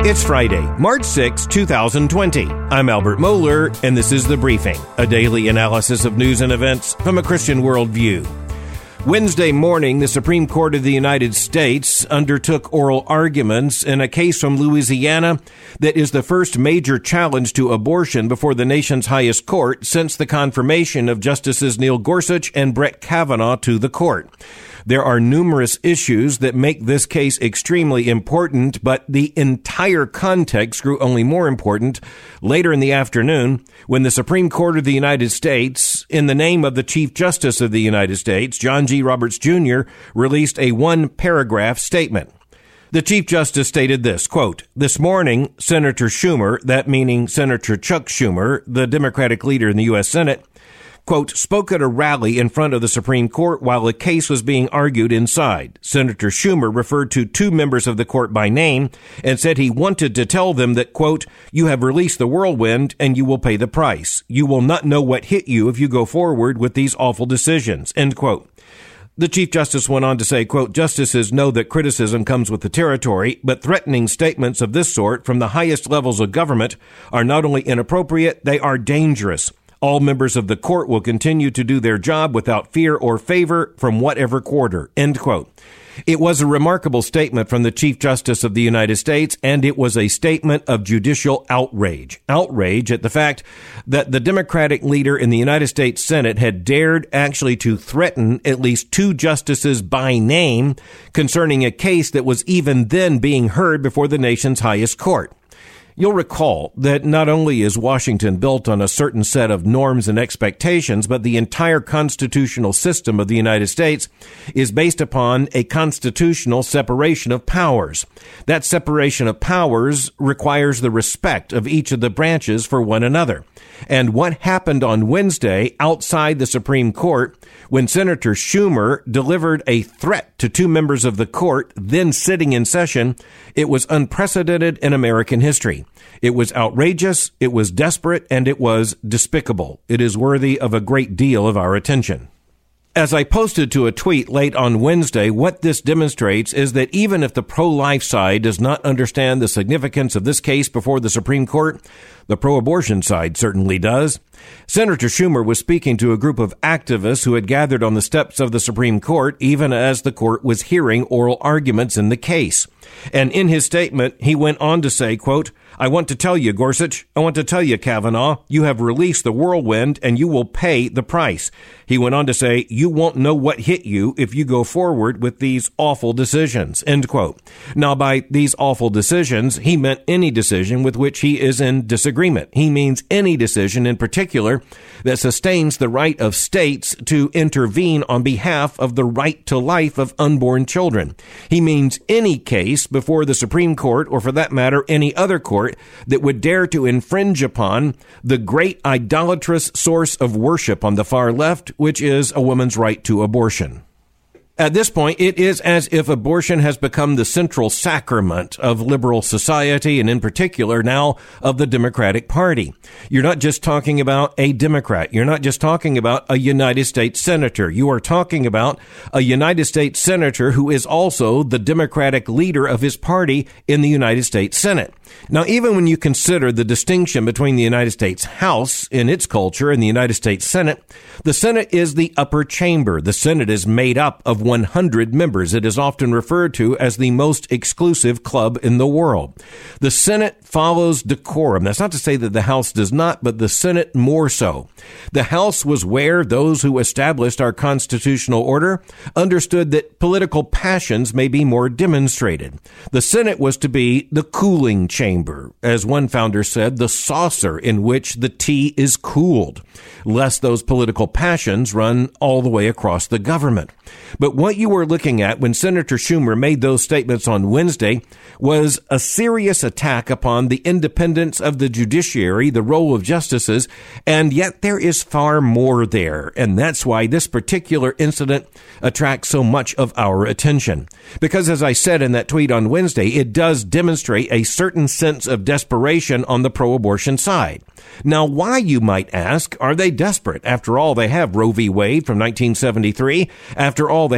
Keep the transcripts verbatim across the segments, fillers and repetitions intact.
It's Friday, March sixth, twenty twenty. I'm Albert Mohler, and this is The Briefing, a daily analysis of news and events from a Christian worldview. Wednesday morning, the Supreme Court of the United States undertook oral arguments in a case from Louisiana that is the first major challenge to abortion before the nation's highest court since the confirmation of Justices Neil Gorsuch and Brett Kavanaugh to the court. There are numerous issues that make this case extremely important, but the entire context grew only more important later in the afternoon when the Supreme Court of the United States, in the name of the Chief Justice of the United States, John G. Roberts, Junior, released a one-paragraph statement. The Chief Justice stated this, quote, "This morning, Senator Schumer, that meaning Senator Chuck Schumer, the Democratic leader in the U S Senate, quote, spoke at a rally in front of the Supreme Court while a case was being argued inside. Senator Schumer referred to two members of the court by name and said he wanted to tell them that, quote, you have released the whirlwind and you will pay the price. You will not know what hit you if you go forward with these awful decisions, end quote. The Chief Justice went on to say, quote, justices know that criticism comes with the territory, but threatening statements of this sort from the highest levels of government are not only inappropriate, they are dangerous. All members of the court will continue to do their job without fear or favor from whatever quarter, end quote. It was a remarkable statement from the Chief Justice of the United States, and it was a statement of judicial outrage. Outrage at the fact that the Democratic leader in the United States Senate had dared actually to threaten at least two justices by name concerning a case that was even then being heard before the nation's highest court. You'll recall that not only is Washington built on a certain set of norms and expectations, but the entire constitutional system of the United States is based upon a constitutional separation of powers. That separation of powers requires the respect of each of the branches for one another. And what happened on Wednesday outside the Supreme Court when Senator Schumer delivered a threat to two members of the court then sitting in session, it was unprecedented in American history. It was outrageous, it was desperate, and it was despicable. It is worthy of a great deal of our attention. As I posted to a tweet late on Wednesday, what this demonstrates is that even if the pro-life side does not understand the significance of this case before the Supreme Court, the pro-abortion side certainly does. Senator Schumer was speaking to a group of activists who had gathered on the steps of the Supreme Court even as the court was hearing oral arguments in the case. And in his statement, he went on to say, quote, I want to tell you, Gorsuch, I want to tell you, Kavanaugh, you have released the whirlwind and you will pay the price. He went on to say, you won't know what hit you if you go forward with these awful decisions, end quote. Now, by these awful decisions, he meant any decision with which he is in disagreement. He means any decision in particular that sustains the right of states to intervene on behalf of the right to life of unborn children. He means any case before the Supreme Court, or for that matter, any other court, that would dare to infringe upon the great idolatrous source of worship on the far left, which is a woman's right to abortion. At this point, it is as if abortion has become the central sacrament of liberal society, and in particular now of the Democratic Party. You're not just talking about a Democrat. You're not just talking about a United States senator. You are talking about a United States senator who is also the Democratic leader of his party in the United States Senate. Now, even when you consider the distinction between the United States House in its culture and the United States Senate, the Senate is the upper chamber. The Senate is made up of one hundred members. It is often referred to as the most exclusive club in the world. The Senate follows decorum. That's not to say that the House does not, but the Senate more so. The House was where those who established our constitutional order understood that political passions may be more demonstrated. The Senate was to be the cooling chamber, as one founder said, the saucer in which the tea is cooled, lest those political passions run all the way across the government. But what you were looking at when Senator Schumer made those statements on Wednesday was a serious attack upon the independence of the judiciary, the role of justices, and yet there is far more there. And that's why this particular incident attracts so much of our attention. Because as I said in that tweet on Wednesday, it does demonstrate a certain sense of desperation on the pro-abortion side. Now, why, you might ask, are they desperate? After all, they have Roe v. Wade from nineteen seventy-three. After all, they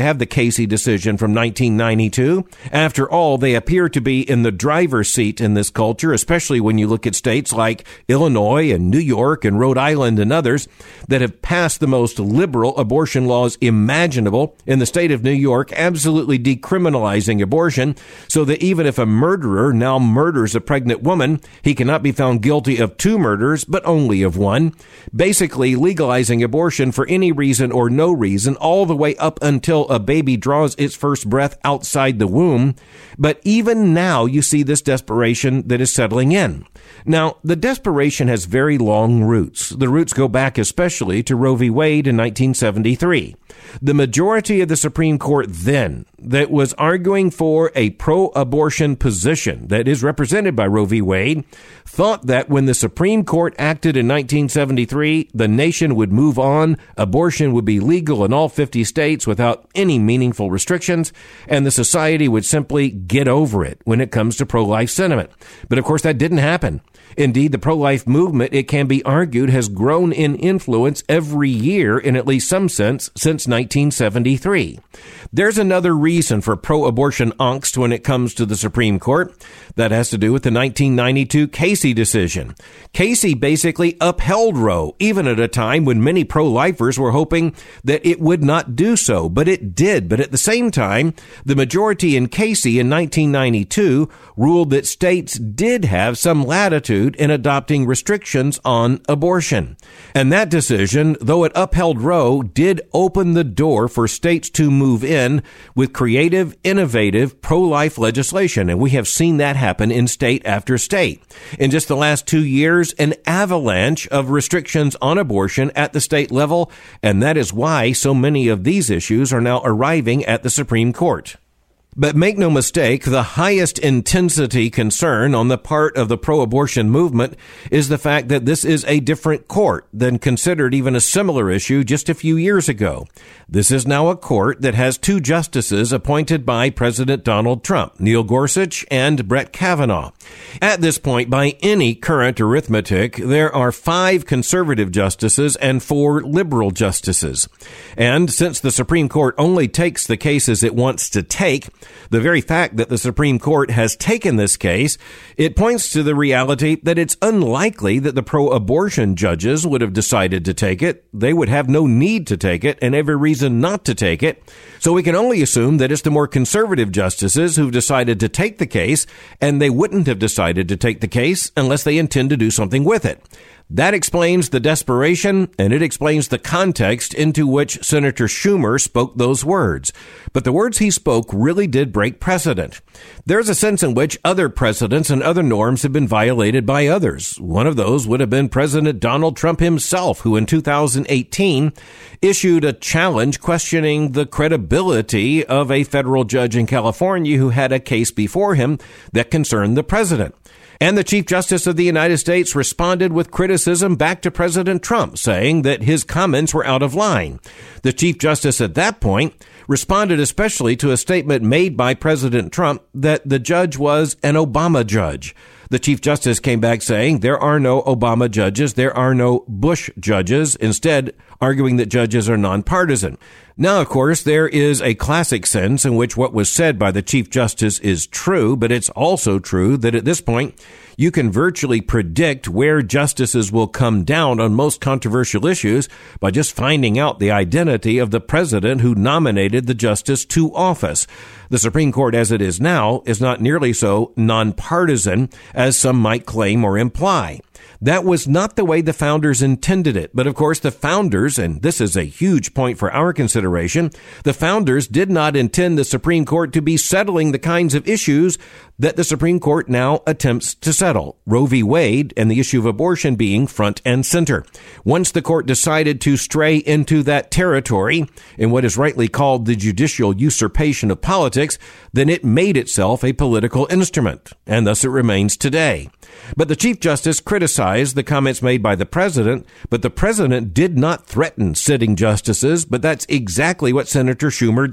have the Casey decision from nineteen ninety-two. After all, they appear to be in the driver's seat in this culture, especially when you look at states like Illinois and New York and Rhode Island and others that have passed the most liberal abortion laws imaginable. In the state of New York, absolutely decriminalizing abortion, so that even if a murderer now murders a pregnant woman, he cannot be found guilty of two murders, but only of one. Basically legalizing abortion for any reason or no reason, all the way up until a baby draws its first breath outside the womb. But even now, you see this desperation that is settling in. Now, the desperation has very long roots. The roots go back especially to Roe v. Wade in nineteen seventy-three. The majority of the Supreme Court then that was arguing for a pro-abortion position that is represented by Roe v. Wade thought that when the Supreme Court acted in nineteen seventy-three, the nation would move on, abortion would be legal in all fifty states without any meaningful restrictions, and the society would simply get over it when it comes to pro-life sentiment. But of course, that didn't happen. Indeed, the pro-life movement, it can be argued, has grown in influence every year in at least some sense since nineteen seventy-three. There's another reason for pro-abortion angst when it comes to the Supreme Court. That has to do with the nineteen ninety-two Casey decision. Casey basically upheld Roe, even at a time when many pro-lifers were hoping that it would not do so, but it did. But at the same time, the majority in Casey in nineteen ninety-two ruled that states did have some latitude in adopting restrictions on abortion. And that decision, though it upheld Roe, did open the door for states to move in with creative, innovative pro-life legislation. And we have seen that happen in state after state. In just the last two years, an avalanche of restrictions on abortion at the state level. And that is why so many of these issues are now arriving at the Supreme Court. But make no mistake, the highest intensity concern on the part of the pro-abortion movement is the fact that this is a different court than considered even a similar issue just a few years ago. This is now a court that has two justices appointed by President Donald Trump, Neil Gorsuch and Brett Kavanaugh. At this point, by any current arithmetic, there are five conservative justices and four liberal justices. And since the Supreme Court only takes the cases it wants to take, the very fact that the Supreme Court has taken this case, it points to the reality that it's unlikely that the pro-abortion judges would have decided to take it. They would have no need to take it and every reason not to take it. So we can only assume that it's the more conservative justices who've decided to take the case, and they wouldn't have decided to take the case unless they intend to do something with it. That explains the desperation, and it explains the context into which Senator Schumer spoke those words. But the words he spoke really did break precedent. There's a sense in which other precedents and other norms have been violated by others. One of those would have been President Donald Trump himself, who in two thousand eighteen issued a challenge questioning the credibility of a federal judge in California who had a case before him that concerned the president. And the Chief Justice of the United States responded with criticism back to President Trump, saying that his comments were out of line. The Chief Justice at that point responded especially to a statement made by President Trump that the judge was an Obama judge. The Chief Justice came back saying there are no Obama judges, there are no Bush judges, instead arguing that judges are nonpartisan. Now, of course, there is a classic sense in which what was said by the Chief Justice is true, but it's also true that at this point, you can virtually predict where justices will come down on most controversial issues by just finding out the identity of the president who nominated the justice to office. The Supreme Court, as it is now, is not nearly so nonpartisan as some might claim or imply. That was not the way the founders intended it. But of course, the founders, and this is a huge point for our consideration, the founders did not intend the Supreme Court to be settling the kinds of issues that the Supreme Court now attempts to settle. Roe v. Wade and the issue of abortion being front and center. Once the court decided to stray into that territory in what is rightly called the judicial usurpation of politics, then it made itself a political instrument, and thus it remains today. But the Chief Justice criticized the comments made by the president, but the president did not threaten sitting justices, but that's exactly what Senator Schumer did.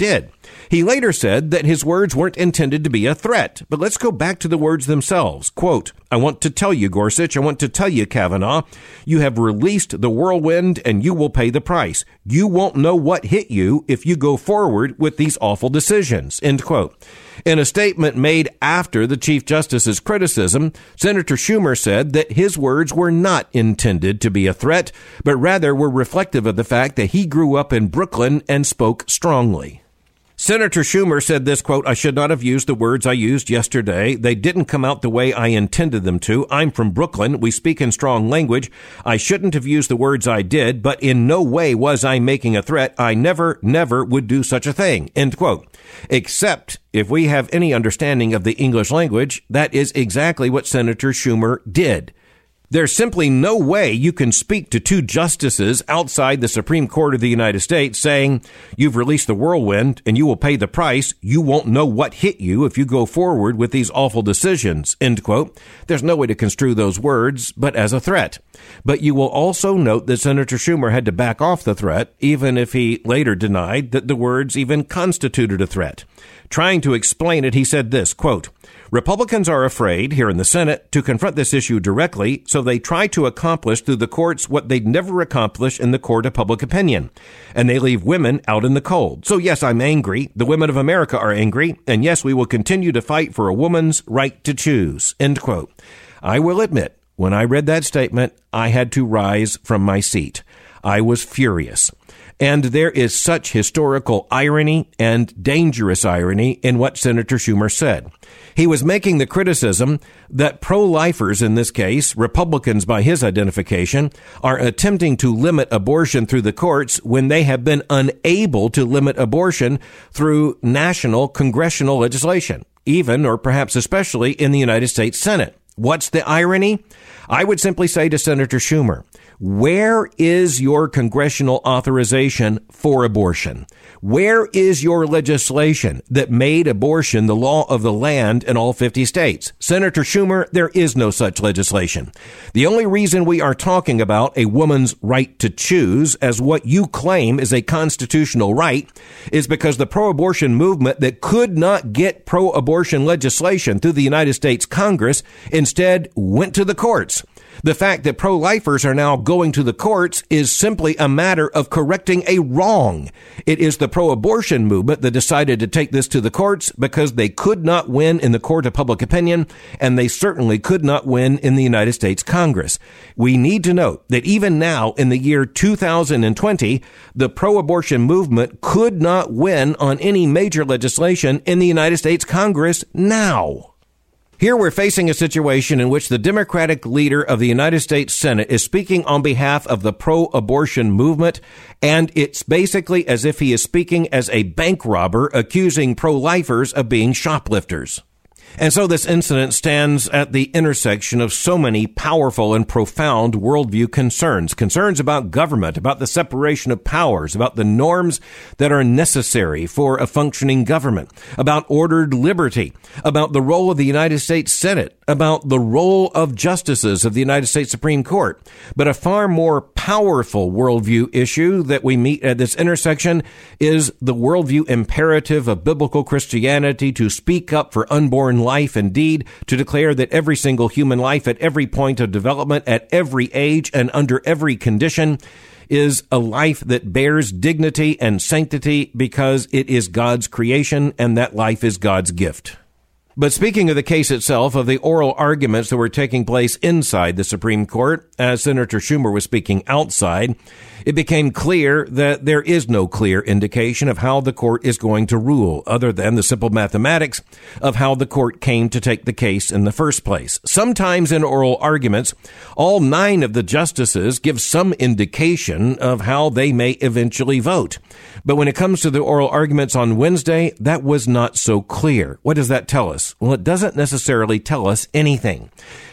He later said that his words weren't intended to be a threat, but let's go back to the words themselves. Quote, I want to tell you, Gorsuch, I want to tell you, Kavanaugh, you have released the whirlwind and you will pay the price. You won't know what hit you if you go forward with these awful decisions, end quote. In a statement made after the Chief Justice's criticism, Senator Schumer said that his words were not intended to be a threat, but rather were reflective of the fact that he grew up in Brooklyn and spoke strongly. Senator Schumer said this, quote, I should not have used the words I used yesterday. They didn't come out the way I intended them to. I'm from Brooklyn. We speak in strong language. I shouldn't have used the words I did, but in no way was I making a threat. I never, never would do such a thing, end quote. Except if we have any understanding of the English language, that is exactly what Senator Schumer did. There's simply no way you can speak to two justices outside the Supreme Court of the United States saying, you've released the whirlwind and you will pay the price. You won't know what hit you if you go forward with these awful decisions, end quote. There's no way to construe those words but as a threat. But you will also note that Senator Schumer had to back off the threat, even if he later denied that the words even constituted a threat. Trying to explain it, he said this, quote, Republicans are afraid here in the Senate to confront this issue directly, so they try to accomplish through the courts what they'd never accomplish in the court of public opinion. And they leave women out in the cold. So yes, I'm angry. The women of America are angry. And yes, we will continue to fight for a woman's right to choose, end quote. I will admit, when I read that statement, I had to rise from my seat. I was furious. And there is such historical irony and dangerous irony in what Senator Schumer said. He was making the criticism that pro-lifers, in this case, Republicans by his identification, are attempting to limit abortion through the courts when they have been unable to limit abortion through national congressional legislation, even or perhaps especially in the United States Senate. What's the irony? I would simply say to Senator Schumer, where is your congressional authorization for abortion? Where is your legislation that made abortion the law of the land in all fifty states? Senator Schumer, there is no such legislation. The only reason we are talking about a woman's right to choose as what you claim is a constitutional right is because the pro-abortion movement that could not get pro-abortion legislation through the United States Congress instead went to the courts. The fact that pro-lifers are now going to the courts is simply a matter of correcting a wrong. It is the pro-abortion movement that decided to take this to the courts because they could not win in the court of public opinion, and they certainly could not win in the United States Congress. We need to note that even now, in the year two thousand twenty, the pro-abortion movement could not win on any major legislation in the United States Congress now. Here we're facing a situation in which the Democratic leader of the United States Senate is speaking on behalf of the pro-abortion movement, and it's basically as if he is speaking as a bank robber accusing pro-lifers of being shoplifters. And so this incident stands at the intersection of so many powerful and profound worldview concerns, concerns about government, about the separation of powers, about the norms that are necessary for a functioning government, about ordered liberty, about the role of the United States Senate, about the role of justices of the United States Supreme Court. But a far more powerful worldview issue that we meet at this intersection is the worldview imperative of biblical Christianity to speak up for unborn life, indeed, to declare that every single human life at every point of development, at every age, and under every condition is a life that bears dignity and sanctity because it is God's creation and that life is God's gift. But speaking of the case itself, of the oral arguments that were taking place inside the Supreme Court, as Senator Schumer was speaking outside, it became clear that there is no clear indication of how the court is going to rule, other than the simple mathematics of how the court came to take the case in the first place. Sometimes in oral arguments, all nine of the justices give some indication of how they may eventually vote. But when it comes to the oral arguments on Wednesday, that was not so clear. What does that tell us? Well, it doesn't necessarily tell us anything.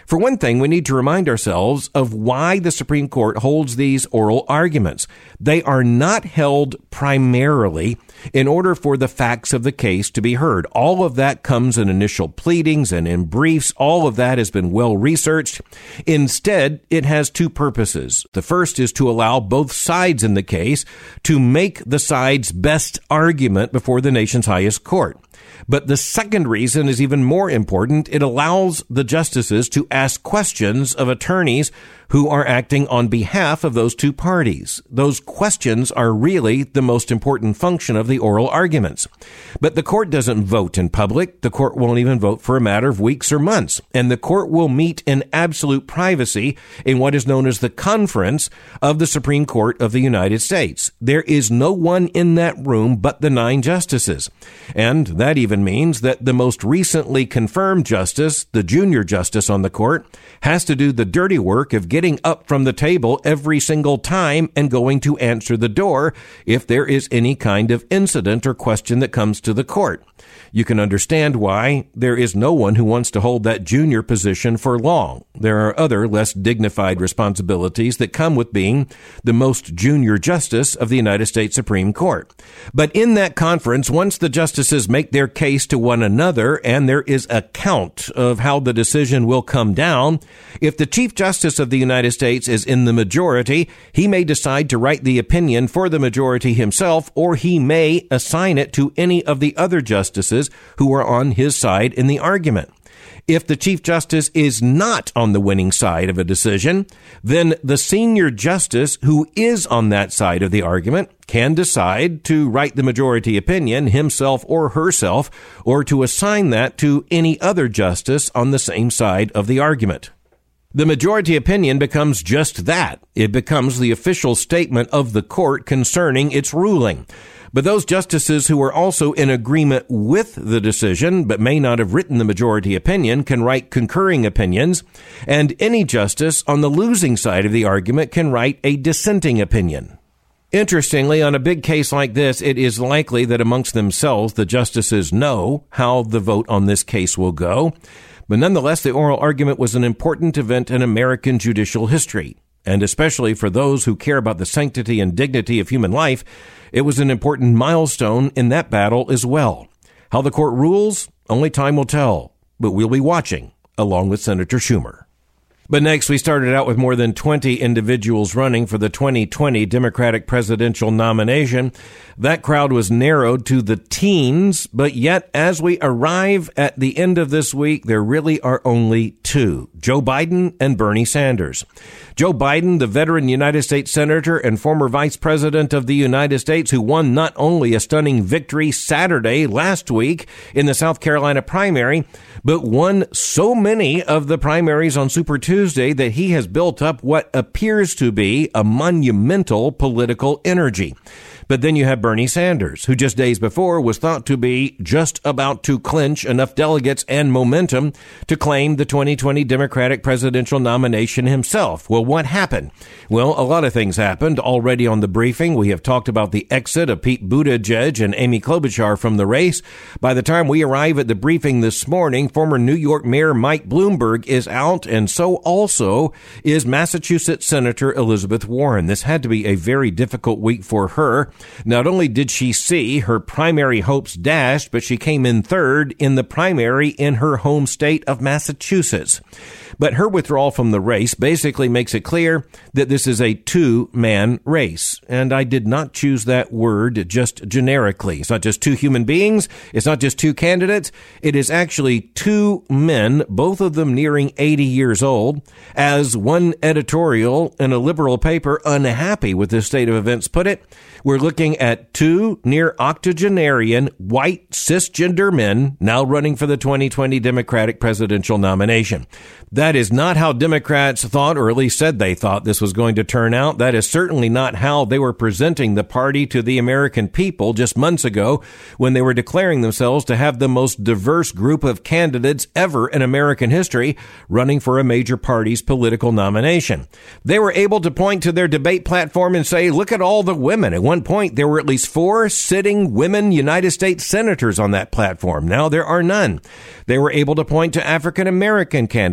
For one thing, we need to remind ourselves of why the Supreme Court holds these oral arguments. They are not held primarily in order for the facts of the case to be heard. All of that comes in initial pleadings and in briefs. All of that has been well researched. Instead, it has two purposes. The first is to allow both sides in the case to make the side's best argument before the nation's highest court. But the second reason is even more important. It allows the justices to ask questions of attorneys who are acting on behalf of those two parties. Those questions are really the most important function of the oral arguments. But the court doesn't vote in public. The court won't even vote for a matter of weeks or months. And the court will meet in absolute privacy in what is known as the conference of the Supreme Court of the United States. There is no one in that room but the nine justices. And that even means that the most recently confirmed justice, the junior justice on the court, has to do the dirty work of getting up from the table every single time and going to answer the door if there is any kind of incident or question that comes to the court. You can understand why there is no one who wants to hold that junior position for long. There are other less dignified responsibilities that come with being the most junior justice of the United States Supreme Court. But in that conference, once the justices make their case to one another and there is a count of how the decision will come down, if the Chief Justice of the United States is in the majority, he may decide to write the opinion for the majority himself, or he may assign it to any of the other justices who are on his side in the argument. If the Chief Justice is not on the winning side of a decision, then the senior justice who is on that side of the argument can decide to write the majority opinion himself or herself, or to assign that to any other justice on the same side of the argument. The majority opinion becomes just that. It becomes the official statement of the court concerning its ruling. But those justices who are also in agreement with the decision but may not have written the majority opinion can write concurring opinions, and any justice on the losing side of the argument can write a dissenting opinion. Interestingly, on a big case like this, it is likely that amongst themselves the justices know how the vote on this case will go. But nonetheless, the oral argument was an important event in American judicial history. And especially for those who care about the sanctity and dignity of human life, it was an important milestone in that battle as well. How the court rules, only time will tell, but we'll be watching, along with Senator Schumer. But next, we started out with more than twenty individuals running for the twenty twenty Democratic presidential nomination. That crowd was narrowed to the teens, but yet as we arrive at the end of this week, there really are only two, Joe Biden and Bernie Sanders. Joe Biden, the veteran United States Senator and former Vice President of the United States, who won not only a stunning victory Saturday last week in the South Carolina primary, but won so many of the primaries on Super Tuesday that he has built up what appears to be a monumental political energy. But then you have Bernie Sanders, who just days before was thought to be just about to clinch enough delegates and momentum to claim the twenty twenty Democratic presidential nomination himself. Well, what happened? Well, a lot of things happened. Already on the briefing, we have talked about the exit of Pete Buttigieg and Amy Klobuchar from the race. By the time we arrive at the briefing this morning, former New York Mayor Mike Bloomberg is out, and so also is Massachusetts Senator Elizabeth Warren. This had to be a very difficult week for her. Not only did she see her primary hopes dashed, but she came in third in the primary in her home state of Massachusetts. But her withdrawal from the race basically makes it clear that this is a two-man race. And I did not choose that word just generically. It's not just two human beings. It's not just two candidates. It is actually two men, both of them nearing eighty years old. As one editorial in a liberal paper unhappy with this state of events put it, we're looking at two near octogenarian white cisgender men now running for the twenty twenty Democratic presidential nomination. That is not how Democrats thought, or at least said they thought this was going to turn out. That is certainly not how they were presenting the party to the American people just months ago when they were declaring themselves to have the most diverse group of candidates ever in American history running for a major party's political nomination. They were able to point to their debate platform and say, look at all the women. At one point, there were at least four sitting women United States senators on that platform. Now there are none. They were able to point to African American candidates. They were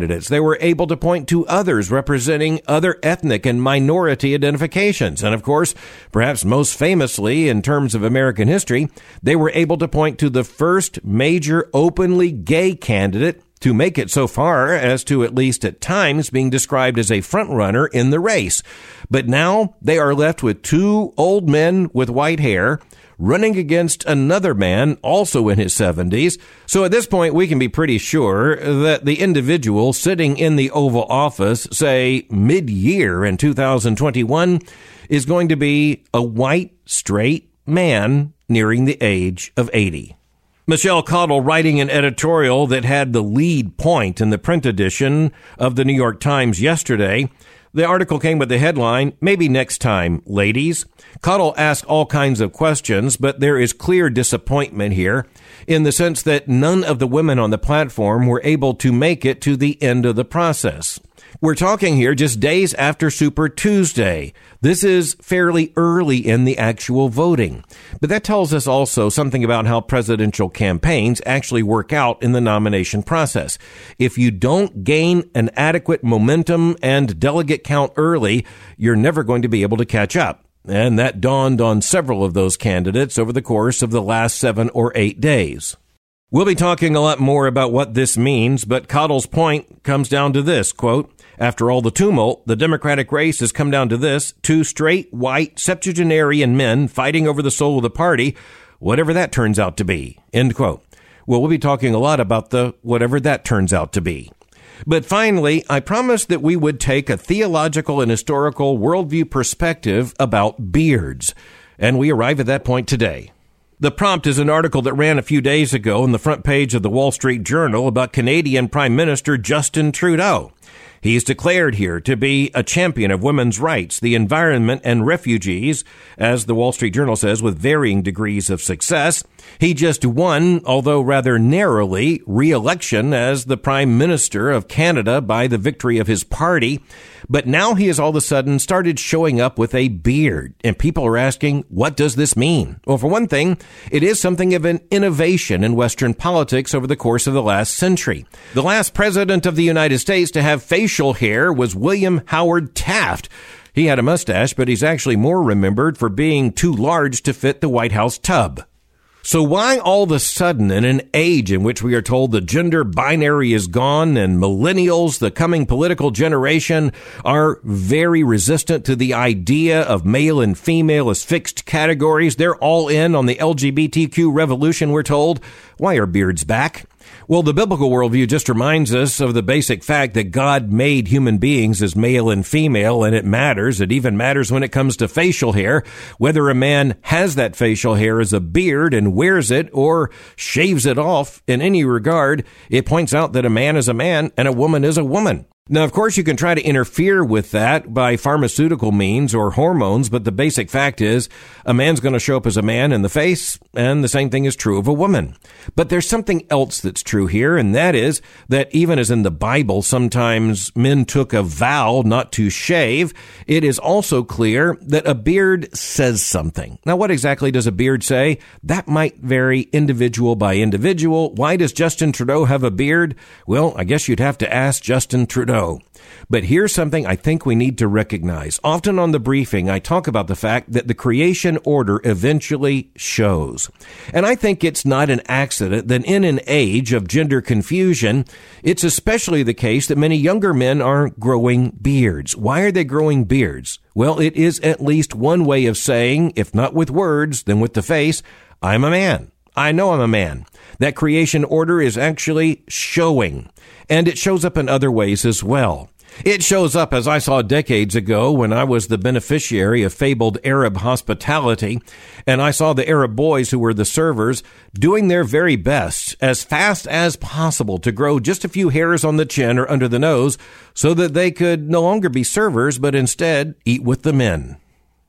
were able to point to others representing other ethnic and minority identifications. And of course, perhaps most famously in terms of American history, they were able to point to the first major openly gay candidate to make it so far as to, at least at times, being described as a frontrunner in the race. But now they are left with two old men with white hair running against another man also in his seventies. So at this point, we can be pretty sure that the individual sitting in the Oval Office, say mid-year in two thousand twenty-one, is going to be a white, straight man nearing the age of eighty. Michelle Cottle writing an editorial that had the lead point in the print edition of the New York Times yesterday. The article came with the headline, "Maybe Next Time, Ladies." Cottle asked all kinds of questions, but there is clear disappointment here in the sense that none of the women on the platform were able to make it to the end of the process. We're talking here just days after Super Tuesday. This is fairly early in the actual voting. But that tells us also something about how presidential campaigns actually work out in the nomination process. If you don't gain an adequate momentum and delegate count early, you're never going to be able to catch up. And that dawned on several of those candidates over the course of the last seven or eight days. We'll be talking a lot more about what this means, but Cottle's point comes down to this, quote, "After all the tumult, the Democratic race has come down to this, two straight, white, septuagenarian men fighting over the soul of the party, whatever that turns out to be," end quote. Well, we'll be talking a lot about the whatever that turns out to be. But finally, I promised that we would take a theological and historical worldview perspective about beards, and we arrive at that point today. The prompt is an article that ran a few days ago on the front page of the Wall Street Journal about Canadian Prime Minister Justin Trudeau. He's declared here to be a champion of women's rights, the environment, and refugees, as the Wall Street Journal says, with varying degrees of success. He just won, although rather narrowly, re-election as the Prime Minister of Canada by the victory of his party. But now he has all of a sudden started showing up with a beard, and people are asking, what does this mean? Well, for one thing, it is something of an innovation in Western politics over the course of the last century. The last president of the United States to have facial hair was William Howard Taft. He had a mustache, but he's actually more remembered for being too large to fit the White House tub. So why all of a sudden, in an age in which we are told the gender binary is gone and millennials, the coming political generation, are very resistant to the idea of male and female as fixed categories? They're all in on the L G B T Q revolution, we're told. Why are beards back? Well, the biblical worldview just reminds us of the basic fact that God made human beings as male and female, and it matters. It even matters when it comes to facial hair. Whether a man has that facial hair as a beard and wears it or shaves it off in any regard, it points out that a man is a man and a woman is a woman. Now, of course, you can try to interfere with that by pharmaceutical means or hormones, but the basic fact is a man's going to show up as a man in the face, and the same thing is true of a woman. But there's something else that's true here, and that is that even as in the Bible, sometimes men took a vow not to shave, it is also clear that a beard says something. Now, what exactly does a beard say? That might vary individual by individual. Why does Justin Trudeau have a beard? Well, I guess you'd have to ask Justin Trudeau. But here's something I think we need to recognize. Often on the briefing, I talk about the fact that the creation order eventually shows. And I think it's not an accident that in an age of gender confusion, it's especially the case that many younger men are growing beards. Why are they growing beards? Well, it is at least one way of saying, if not with words, then with the face, I'm a man. I know I'm a man. That creation order is actually showing. And it shows up in other ways as well. It shows up, as I saw decades ago when I was the beneficiary of fabled Arab hospitality, and I saw the Arab boys who were the servers doing their very best as fast as possible to grow just a few hairs on the chin or under the nose so that they could no longer be servers, but instead eat with the men.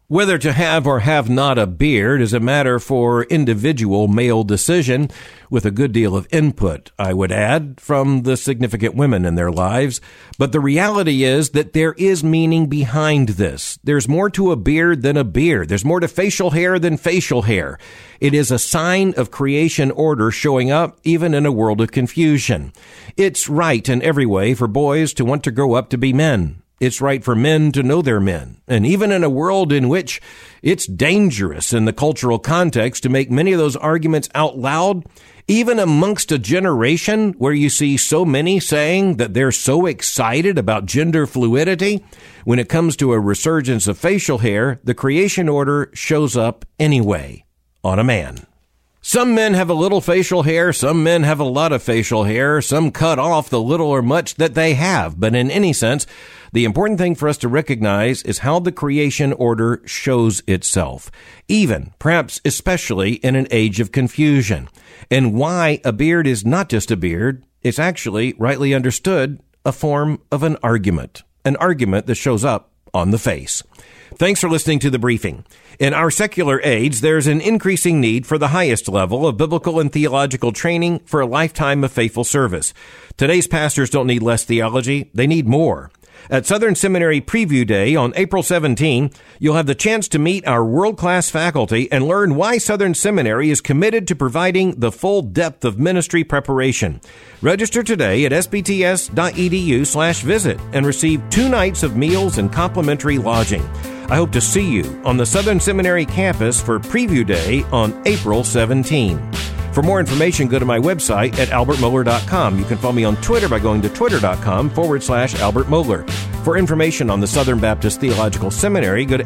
Whether to have or have not a beard is a matter for individual male decision, with a good deal of input, I would add, from the significant women in their lives. But the reality is that there is meaning behind this. There's more to a beard than a beard. There's more to facial hair than facial hair. It is a sign of creation order showing up even in a world of confusion. It's right in every way for boys to want to grow up to be men. It's right for men to know their men. And even in a world in which it's dangerous in the cultural context to make many of those arguments out loud, even amongst a generation where you see so many saying that they're so excited about gender fluidity, when it comes to a resurgence of facial hair, the creation order shows up anyway on a man. Some men have a little facial hair, some men have a lot of facial hair, some cut off the little or much that they have. But in any sense, the important thing for us to recognize is how the creation order shows itself, even, perhaps especially, in an age of confusion, and why a beard is not just a beard, it's actually, rightly understood, a form of an argument, an argument that shows up on the face. Thanks for listening to The Briefing. In our secular age, there's an increasing need for the highest level of biblical and theological training for a lifetime of faithful service. Today's pastors don't need less theology, they need more. At Southern Seminary Preview Day on April seventeenth, you'll have the chance to meet our world-class faculty and learn why Southern Seminary is committed to providing the full depth of ministry preparation. Register today at sbts.edu slash visit and receive two nights of meals and complimentary lodging. I hope to see you on the Southern Seminary campus for Preview Day on April seventeenth. For more information, go to my website at albert mohler dot com. You can follow me on Twitter by going to twitter.com forward slash Albert Mohler. For information on the Southern Baptist Theological Seminary, go to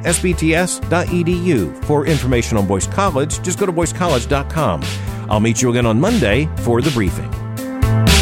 sbts.edu. For information on Boyce College, just go to boyce college dot com. I'll meet you again on Monday for The Briefing.